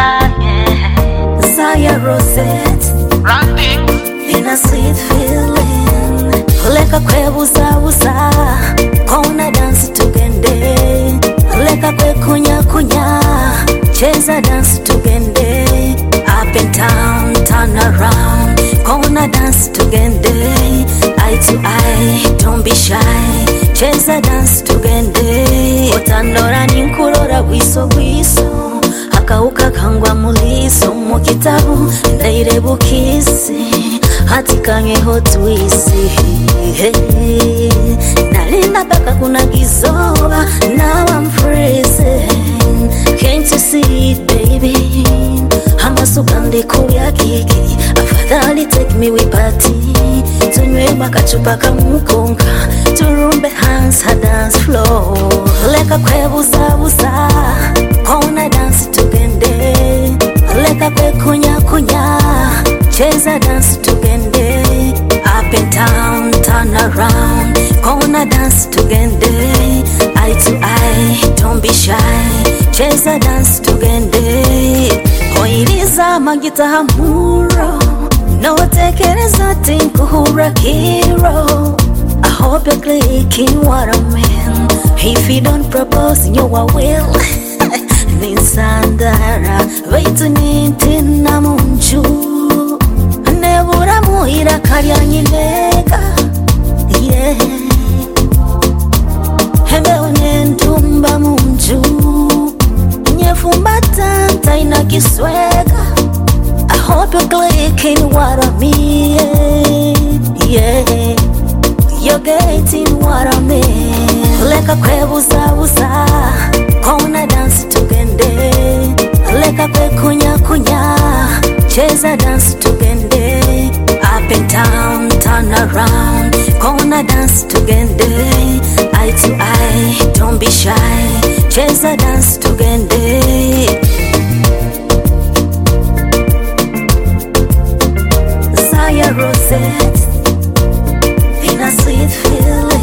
Zaya Rosette, in a sweet feeling. Leka kwe buza buza, kona dance tugende. Leka kwe kunya kunya, cheza dance tugende. Up and down, turn around, kona dance tugende. Eye to eye, don't be shy, cheza dance tugende. Otandora ninkurora wiso wiso, akauka kangwa muliso mu kitabu ndairebukisi hatikanyeho twisi. Hey, nalinda paka kuna gizoba, now I'm freezing. Can't you see it, baby? Hamasuka ndikuya kiki, afadhali take me we party. Tunywe makachupa kamukonga, turumbe hands ha dance floor. Leka kwe buza buza, kona dance tugende. Leka kwe kunya kunya, cheza dance tugende. Up and down, turn around, kona dance tugende. Eye to eye, don't be shy, cheza dance tugende. Oiriza magita hamuro, no tekereza tinkuhura hero. I hope you're clicking what I mean. If you don't propose, you I will. Ninsandara, waitu nintina munchu. Nebura muhira karya nyinega. Yeah. Hebe unentumba munchu. Nyefumbata taina kiswega. I hope you're clicking what I mean. Yeah. You're getting what I mean. Leka kwe buza buza, kona dance tugende. Leka kwe kunya kunya, cheza dance tugende. Up and down, turn around, kona dance tugende. Eye to eye, don't be shy, cheza dance tugende. Zaya Rosette, in a sweet feeling.